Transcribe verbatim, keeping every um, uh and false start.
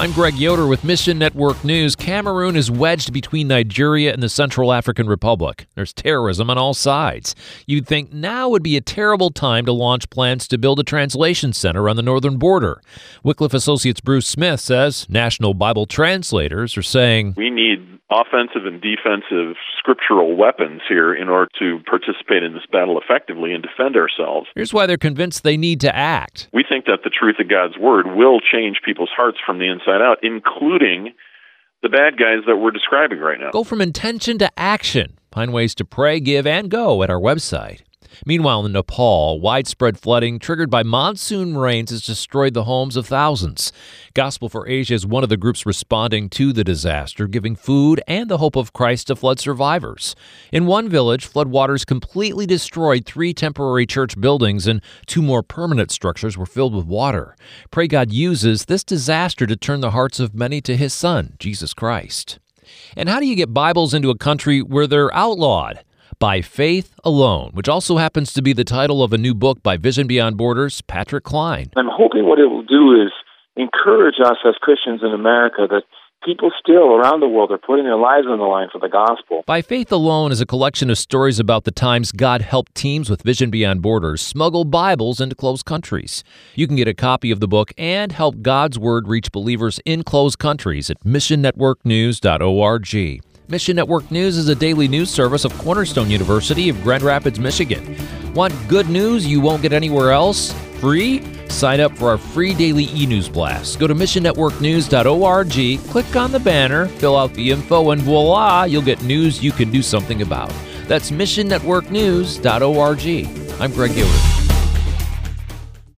I'm Greg Yoder with Mission Network News. Cameroon is wedged between Nigeria and the Central African Republic. There's terrorism on all sides. You'd think now would be a terrible time to launch plans to build a translation center on the northern border. Wycliffe Associates' Bruce Smith says national Bible translators are saying, we need offensive and defensive scriptural weapons here in order to participate in this battle effectively and defend ourselves. Here's why they're convinced they need to act. We think that the truth of God's Word will change people's hearts from the inside out, including the bad guys that we're describing right now. Go from intention to action. Find ways to pray, give, and go at our website. Meanwhile, in Nepal, widespread flooding triggered by monsoon rains has destroyed the homes of thousands. Gospel for Asia is one of the groups responding to the disaster, giving food and the hope of Christ to flood survivors. In one village, floodwaters completely destroyed three temporary church buildings, and two more permanent structures were filled with water. Pray God uses this disaster to turn the hearts of many to His Son, Jesus Christ. And how do you get Bibles into a country where they're outlawed? By Faith Alone, which also happens to be the title of a new book by Vision Beyond Borders' Patrick Klein. I'm hoping what it will do is encourage us as Christians in America that people still around the world are putting their lives on the line for the gospel. By Faith Alone is a collection of stories about the times God helped teams with Vision Beyond Borders smuggle Bibles into closed countries. You can get a copy of the book and help God's Word reach believers in closed countries at mission network news dot org. Mission Network News is a daily news service of Cornerstone University of Grand Rapids, Michigan. Want good news you won't get anywhere else? Free? Sign up for our free daily e-news blast. Go to mission network news dot org, click on the banner, fill out the info, and voila, you'll get news you can do something about. That's mission network news dot org. I'm Greg Yoder.